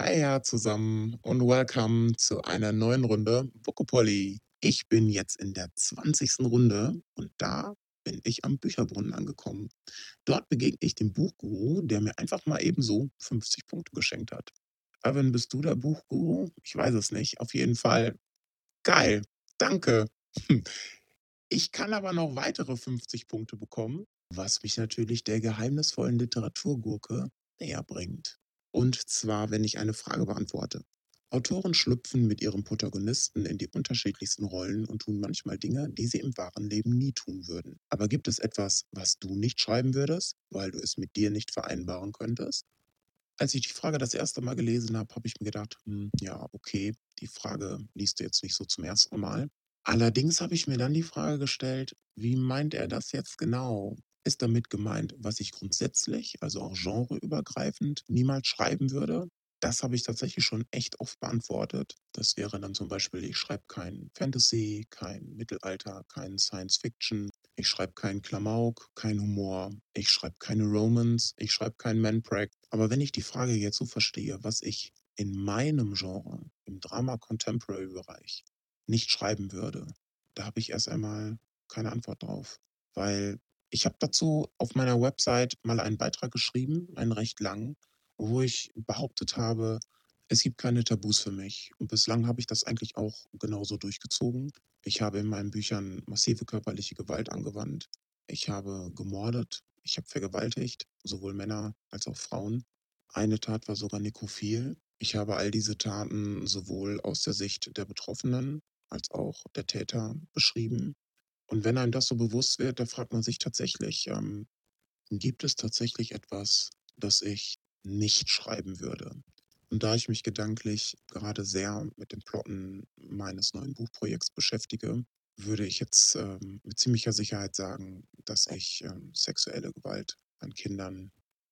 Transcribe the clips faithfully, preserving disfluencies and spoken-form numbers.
Hi ja zusammen und welcome zu einer neuen Runde Bucopoly. Ich bin jetzt in der zwanzigsten Runde und da bin ich am Bücherbrunnen angekommen. Dort begegne ich dem Buchguru, der mir einfach mal ebenso fünfzig Punkte geschenkt hat. Erwin, bist du der Buchguru? Ich weiß es nicht. Auf jeden Fall geil. Danke. Ich kann aber noch weitere fünfzig Punkte bekommen, was mich natürlich der geheimnisvollen Literaturgurke näher bringt. Und zwar, wenn ich eine Frage beantworte. Autoren schlüpfen mit ihrem Protagonisten in die unterschiedlichsten Rollen und tun manchmal Dinge, die sie im wahren Leben nie tun würden. Aber gibt es etwas, was du nicht schreiben würdest, weil du es mit dir nicht vereinbaren könntest? Als ich die Frage das erste Mal gelesen habe, habe ich mir gedacht, hm, ja, okay, die Frage liest du jetzt nicht so zum ersten Mal. Allerdings habe ich mir dann die Frage gestellt, wie meint er das jetzt genau? Ist damit gemeint, was ich grundsätzlich, also auch genreübergreifend, niemals schreiben würde? Das habe ich tatsächlich schon echt oft beantwortet. Das wäre dann zum Beispiel, ich schreibe kein Fantasy, kein Mittelalter, kein Science Fiction, ich schreibe keinen Klamauk, kein Humor, ich schreibe keine Romance, ich schreibe keinen Manprack. Aber wenn ich die Frage jetzt so verstehe, was ich in meinem Genre, im Drama-Contemporary-Bereich, nicht schreiben würde, da habe ich erst einmal keine Antwort drauf. Weil ich habe dazu auf meiner Website mal einen Beitrag geschrieben, einen recht langen, wo ich behauptet habe, es gibt keine Tabus für mich. Und bislang habe ich das eigentlich auch genauso durchgezogen. Ich habe in meinen Büchern massive körperliche Gewalt angewandt. Ich habe gemordet. Ich habe vergewaltigt, sowohl Männer als auch Frauen. Eine Tat war sogar nekrophil. Ich habe all diese Taten sowohl aus der Sicht der Betroffenen als auch der Täter beschrieben. Und wenn einem das so bewusst wird, da fragt man sich tatsächlich, ähm, gibt es tatsächlich etwas, das ich nicht schreiben würde? Und da ich mich gedanklich gerade sehr mit dem Plotten meines neuen Buchprojekts beschäftige, würde ich jetzt ähm, mit ziemlicher Sicherheit sagen, dass ich ähm, sexuelle Gewalt an Kindern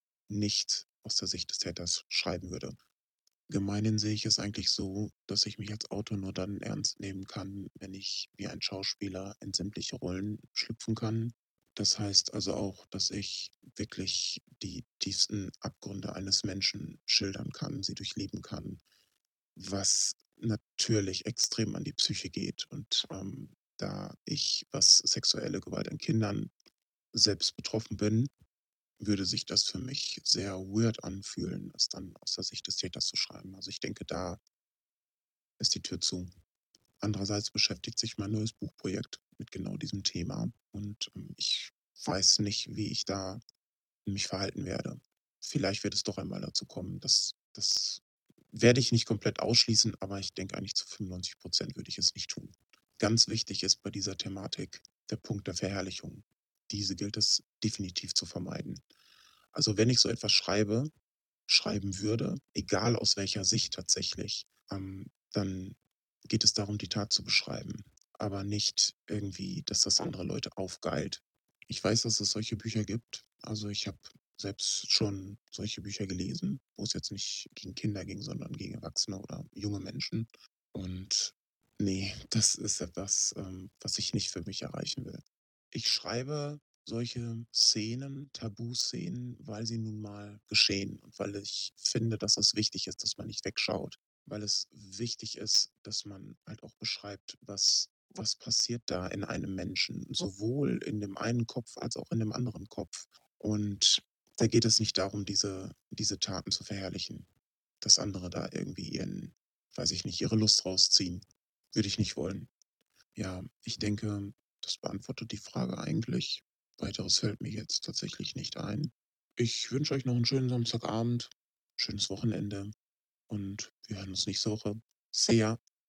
nicht aus der Sicht des Täters schreiben würde. Gemeinhin sehe ich es eigentlich so, dass ich mich als Autor nur dann ernst nehmen kann, wenn ich wie ein Schauspieler in sämtliche Rollen schlüpfen kann. Das heißt also auch, dass ich wirklich die tiefsten Abgründe eines Menschen schildern kann, sie durchleben kann, was natürlich extrem an die Psyche geht. Und ähm, da ich, was sexuelle Gewalt an Kindern selbst betroffen bin, würde sich das für mich sehr weird anfühlen, es dann aus der Sicht des Täters zu schreiben. Also, ich denke, da ist die Tür zu. Andererseits beschäftigt sich mein neues Buchprojekt mit genau diesem Thema und, ähm, ich weiß nicht, wie ich da mich verhalten werde. Vielleicht wird es doch einmal dazu kommen. Das das werde ich nicht komplett ausschließen, aber ich denke eigentlich zu fünfundneunzig würde ich es nicht tun. Ganz wichtig ist bei dieser Thematik der Punkt der Verherrlichung. Diese gilt es definitiv zu vermeiden. Also, wenn ich so etwas schreibe schreiben würde, egal aus welcher Sicht tatsächlich, ähm, dann geht es darum, die Tat zu beschreiben, aber nicht irgendwie, dass das andere Leute aufgeilt. Ich weiß, dass es solche Bücher gibt. Also, ich habe selbst schon solche Bücher gelesen, wo es jetzt nicht gegen Kinder ging, sondern gegen Erwachsene oder junge Menschen. Und nee, das ist etwas, ähm, was ich nicht für mich erreichen will. Ich schreibe solche Szenen, Tabuszenen, weil sie nun mal geschehen und weil ich finde, dass es wichtig ist, dass man nicht wegschaut, weil es wichtig ist, dass man halt auch beschreibt, was was passiert da in einem Menschen, sowohl in dem einen Kopf als auch in dem anderen Kopf. Und da geht es nicht darum, diese diese Taten zu verherrlichen, dass andere da irgendwie ihren, weiß ich nicht, ihre Lust rausziehen. Würde ich nicht wollen. Ja, ich denke, das beantwortet die Frage eigentlich. Weiteres fällt mir jetzt tatsächlich nicht ein. Ich wünsche euch noch einen schönen Samstagabend, schönes Wochenende und wir hören uns nächste Woche. See ya.